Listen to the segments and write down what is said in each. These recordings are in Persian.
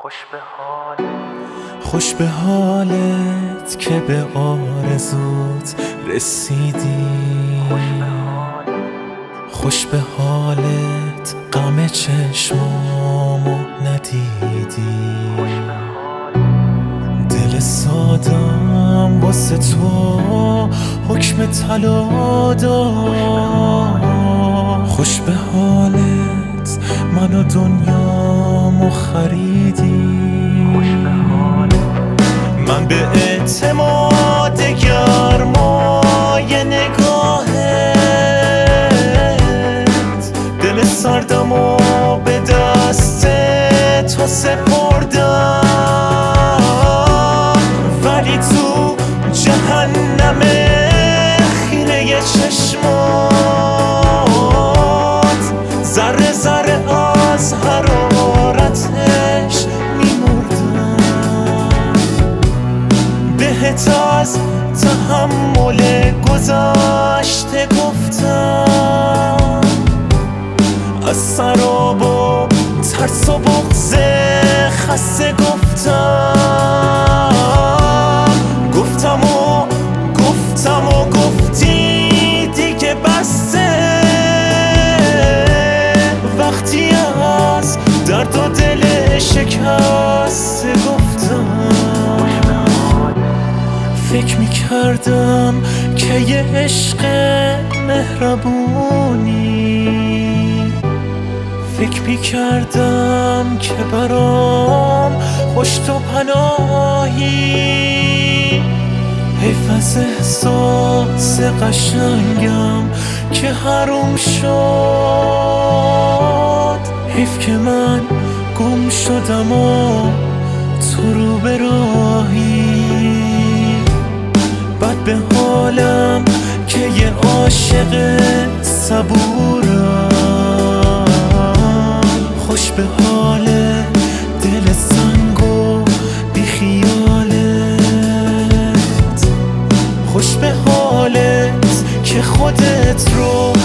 خوش به حالت که به آرزوت رسیدی، خوش به حالت غم چشمامو ندیدی، دل سادم واسه تو حکم طلا داد. خوش به حالت منو دنیامو خریدی، من به اعتماد گرمای نگاهت دل سردمو به دست تو سپردم، ولی تو جهنم خیره چشمات ذره ذره از حرارتش میمردم. بهت از تحمل گذشته گفتم، از سراب و ترس و بغض خسته گفتم و گفتی دیگه بسته. وقتی از درد و دل شکسته گفتم، فکر میکردم که یه عشق مهربونی، فکر میکردم که برام خوش تو پناهی. حیف از احساس قشنگم که حروم شد، حیف که من گم شدم و تو رو به راهی. بد به حالم که یه عاشق صبورم، خوش به حال دل سنگ و بیخیالت، خوش به حالت که خودت رو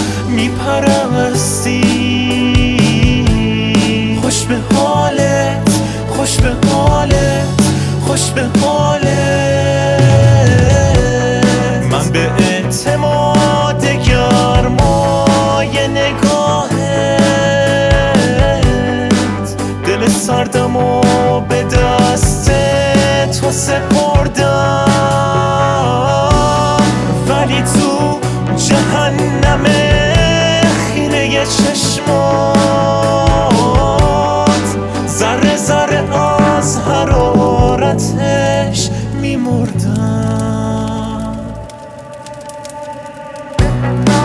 میپرستی، خوش به حالت، خوش به حالت، خوش به حالت. من به اعتماد گرمای نگاهت دل سردمو به دست تو سپردم، ولی تو جهنم خیره چشمات ذره ذره از حرارتش میمردم.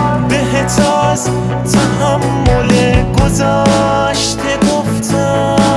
بهت از تحمل گذشته گفتم،